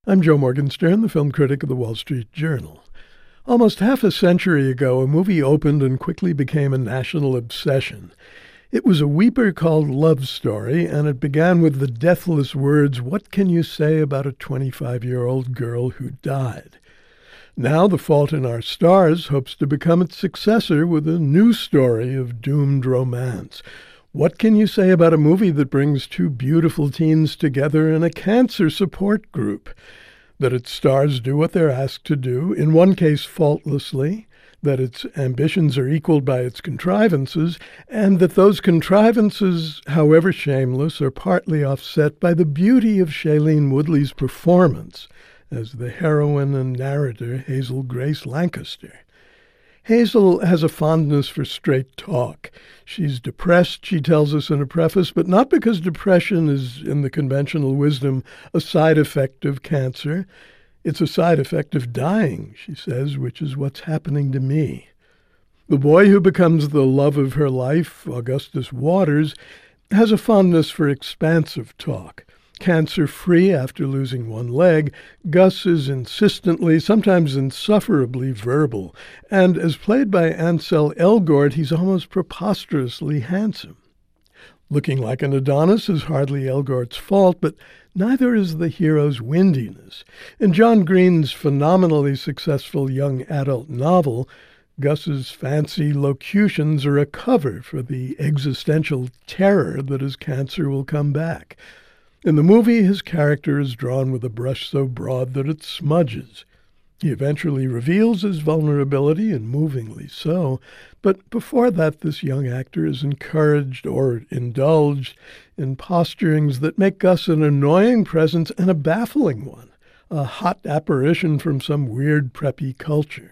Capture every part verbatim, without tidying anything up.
I'm Joe Morgenstern, the film critic of the Wall Street Journal. Almost half a century ago, a movie opened and quickly became a national obsession. It was a weeper called Love Story, and it began with the deathless words, "What can you say about a twenty-five-year-old girl who died?" Now The Fault in Our Stars hopes to become its successor with a new story of doomed romance. What can you say about a movie that brings two beautiful teens together in a cancer support group? That its stars do what they're asked to do, in one case faultlessly, that its ambitions are equaled by its contrivances, and that those contrivances, however shameless, are partly offset by the beauty of Shailene Woodley's performance as the heroine and narrator Hazel Grace Lancaster. Hazel has a fondness for straight talk. She's depressed, she tells us in a preface, but not because depression is, in the conventional wisdom, a side effect of cancer. It's a side effect of dying, she says, which is what's happening to me. The boy who becomes the love of her life, Augustus Waters, has a fondness for expansive talk. Cancer-free after losing one leg, Gus is insistently, sometimes insufferably verbal, and as played by Ansel Elgort, he's almost preposterously handsome. Looking like an Adonis is hardly Elgort's fault, but neither is the hero's windiness. In John Green's phenomenally successful young adult novel, Gus's fancy locutions are a cover for the existential terror that his cancer will come back. In the movie, his character is drawn with a brush so broad that it smudges. He eventually reveals his vulnerability, and movingly so, but before that this young actor is encouraged or indulged in posturings that make Gus an annoying presence and a baffling one, a hot apparition from some weird preppy culture.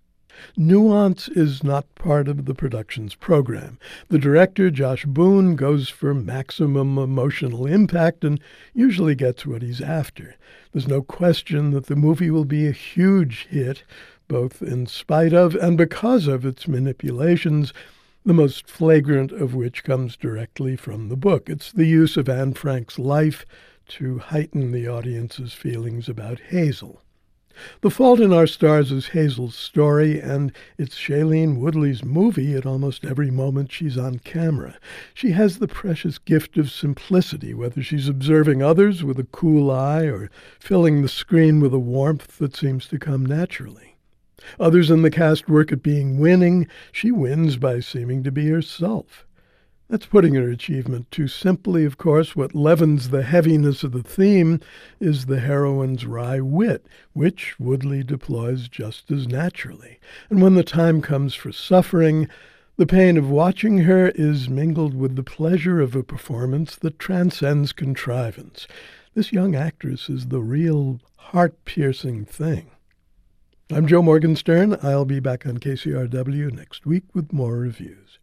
Nuance is not part of the production's program. The director, Josh Boone, goes for maximum emotional impact and usually gets what he's after. There's no question that the movie will be a huge hit, both in spite of and because of its manipulations, the most flagrant of which comes directly from the book. It's the use of Anne Frank's life to heighten the audience's feelings about Hazel. The Fault in Our Stars is Hazel's story, and it's Shailene Woodley's movie at almost every moment she's on camera. She has the precious gift of simplicity, whether she's observing others with a cool eye or filling the screen with a warmth that seems to come naturally. Others in the cast work at being winning. She wins by seeming to be herself. That's putting her achievement too simply, of course. What leavens the heaviness of the theme is the heroine's wry wit, which Woodley deploys just as naturally. And when the time comes for suffering, the pain of watching her is mingled with the pleasure of a performance that transcends contrivance. This young actress is the real heart-piercing thing. I'm Joe Morgenstern. I'll be back on K C R W next week with more reviews.